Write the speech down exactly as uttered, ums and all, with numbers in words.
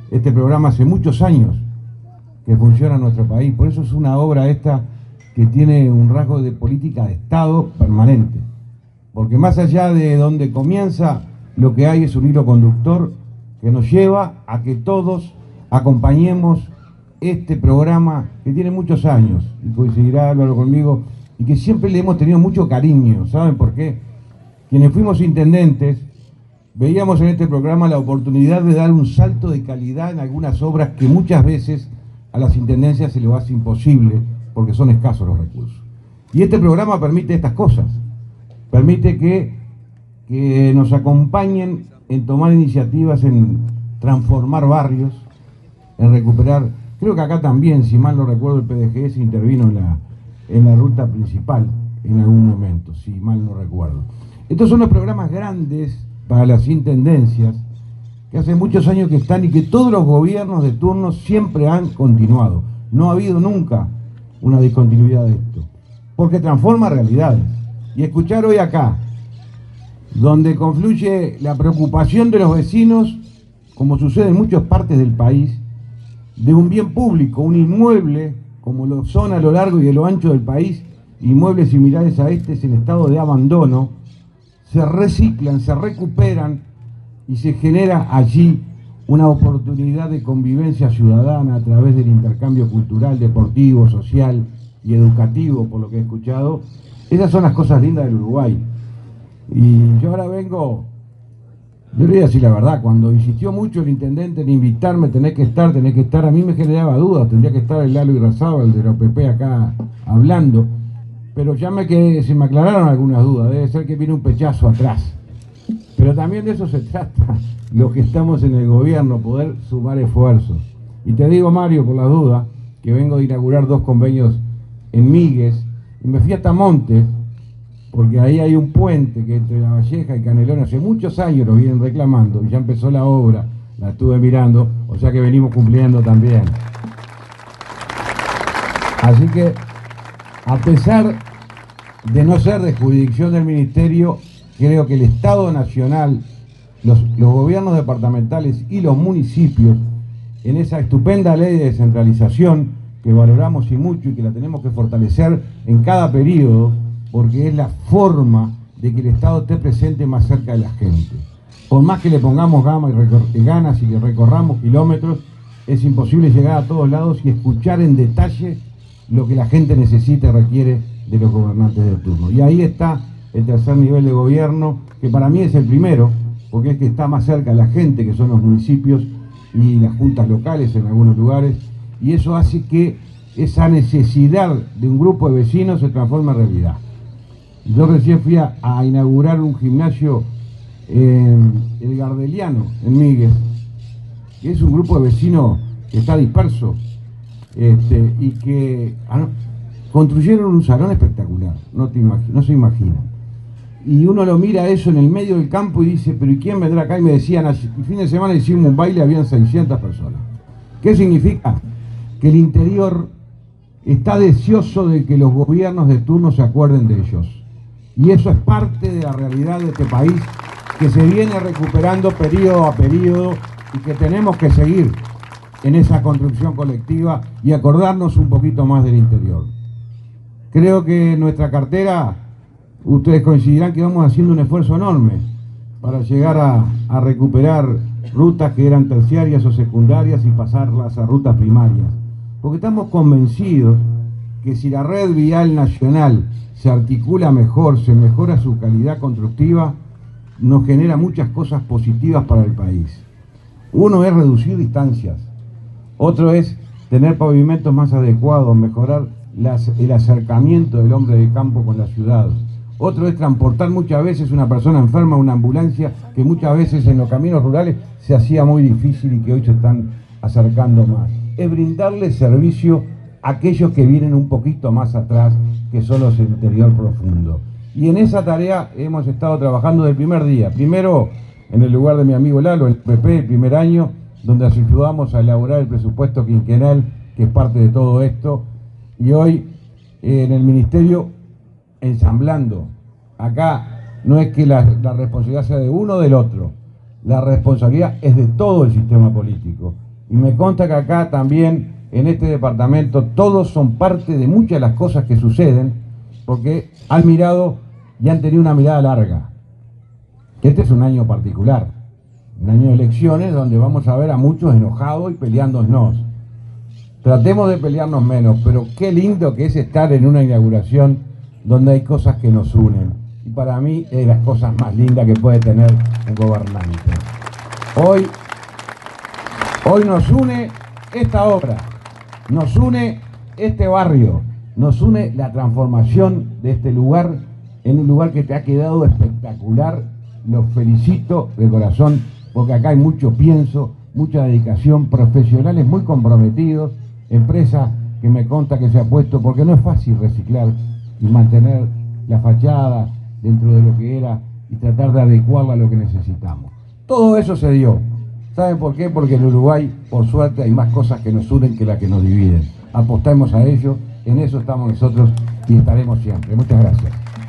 Este programa hace muchos años que funciona en nuestro país, por eso es una obra esta que tiene un rasgo de política de Estado permanente, porque más allá de donde comienza, lo que hay es un hilo conductor que nos lleva a que todos acompañemos este programa que tiene muchos años, y coincidirá Álvaro conmigo, y que siempre le hemos tenido mucho cariño. ¿Saben por qué? Quienes fuimos intendentes, veíamos en este programa la oportunidad de dar un salto de calidad en algunas obras que muchas veces a las intendencias se les hace imposible porque son escasos los recursos. Y este programa permite estas cosas, permite que, que nos acompañen en tomar iniciativas, en transformar barrios, en recuperar, creo que acá también, si mal no recuerdo, el P D G S intervino en la, en la ruta principal en algún momento, si mal no recuerdo. Estos son los programas grandes para las intendencias, que hace muchos años que están y que todos los gobiernos de turno siempre han continuado. No ha habido nunca una discontinuidad de esto, porque transforma realidades. Y escuchar hoy acá, donde confluye la preocupación de los vecinos, como sucede en muchas partes del país, de un bien público, un inmueble, como lo son a lo largo y a lo ancho del país, inmuebles similares a este en estado de abandono, se reciclan, se recuperan y se genera allí una oportunidad de convivencia ciudadana a través del intercambio cultural, deportivo, social y educativo, por lo que he escuchado. Esas son las cosas lindas del Uruguay. Y yo ahora vengo, yo le voy a decir la verdad, cuando insistió mucho el intendente en invitarme, tenés que estar, tenés que estar, a mí me generaba dudas, tendría que estar el Lalo Irrazábal de la O P P acá hablando, pero ya me que se me aclararon algunas dudas, debe ser que viene un pechazo atrás. Pero también de eso se trata, los que estamos en el gobierno, poder sumar esfuerzos. Y te digo, Mario, por las dudas, que vengo de inaugurar dos convenios en Migues, y me fui hasta Montes, porque ahí hay un puente que entre La Valleja y Canelón hace muchos años lo vienen reclamando, y ya empezó la obra, la estuve mirando, o sea que venimos cumpliendo también. Así que, a pesar de no ser de jurisdicción del Ministerio, creo que el Estado Nacional, los, los gobiernos departamentales y los municipios, en esa estupenda ley de descentralización que valoramos y mucho y que la tenemos que fortalecer en cada periodo, porque es la forma de que el Estado esté presente más cerca de la gente. Por más que le pongamos gama y ganas y que recorramos kilómetros, es imposible llegar a todos lados y escuchar en detalle lo que la gente necesita y requiere de los gobernantes de turno. Y ahí está el tercer nivel de gobierno, que para mí es el primero, porque es que está más cerca de la gente, que son los municipios y las juntas locales en algunos lugares, y eso hace que esa necesidad de un grupo de vecinos se transforme en realidad. Yo recién fui a, a inaugurar un gimnasio en el Gardeliano, en Migues, que es un grupo de vecinos que está disperso, este, y que ah, construyeron un salón espectacular, no, te imagi- no se imaginan. Y uno lo mira eso en el medio del campo y dice, pero ¿y quién vendrá acá? Y me decían, el fin de semana hicimos un baile, habían seiscientas personas. ¿Qué significa? Que el interior está deseoso de que los gobiernos de turno se acuerden de ellos. Y eso es parte de la realidad de este país, que se viene recuperando periodo a periodo y que tenemos que seguir en esa construcción colectiva y acordarnos un poquito más del interior. Creo que nuestra cartera, ustedes coincidirán que vamos haciendo un esfuerzo enorme para llegar a, a recuperar rutas que eran terciarias o secundarias y pasarlas a rutas primarias. Porque estamos convencidos que si la red vial nacional se articula mejor, se mejora su calidad constructiva, nos genera muchas cosas positivas para el país. Uno es reducir distancias, otro es tener pavimentos más adecuados, mejorar las, el acercamiento del hombre de campo con la ciudad. Otro es transportar muchas veces una persona enferma a una ambulancia, que muchas veces en los caminos rurales se hacía muy difícil y que hoy se están acercando más. Es brindarle servicio a aquellos que vienen un poquito más atrás, que son los del interior profundo. Y en esa tarea hemos estado trabajando desde el primer día. Primero, en el lugar de mi amigo Lalo, el P P, el primer año, donde ayudamos a elaborar el presupuesto quinquenal, que es parte de todo esto. Y hoy, eh, en el Ministerio, ensamblando. Acá no es que la, la responsabilidad sea de uno o del otro. La responsabilidad es de todo el sistema político. Y me consta que acá también, en este departamento, todos son parte de muchas de las cosas que suceden, porque han mirado y han tenido una mirada larga. Este es un año particular, un año de elecciones donde vamos a ver a muchos enojados y peleándonos. Tratemos de pelearnos menos, pero qué lindo que es estar en una inauguración donde hay cosas que nos unen. Y para mí es de las cosas más lindas que puede tener un gobernante. Hoy, hoy nos une esta obra, nos une este barrio, nos une la transformación de este lugar en un lugar que te ha quedado espectacular. Los felicito de corazón porque acá hay mucho pienso, mucha dedicación, profesionales muy comprometidos, empresa que me consta que se ha puesto, porque no es fácil reciclar y mantener la fachada dentro de lo que era y tratar de adecuarla a lo que necesitamos. Todo eso se dio. ¿Saben por qué? Porque en Uruguay, por suerte, hay más cosas que nos unen que las que nos dividen. Apostamos a ello, en eso estamos nosotros y estaremos siempre. Muchas gracias.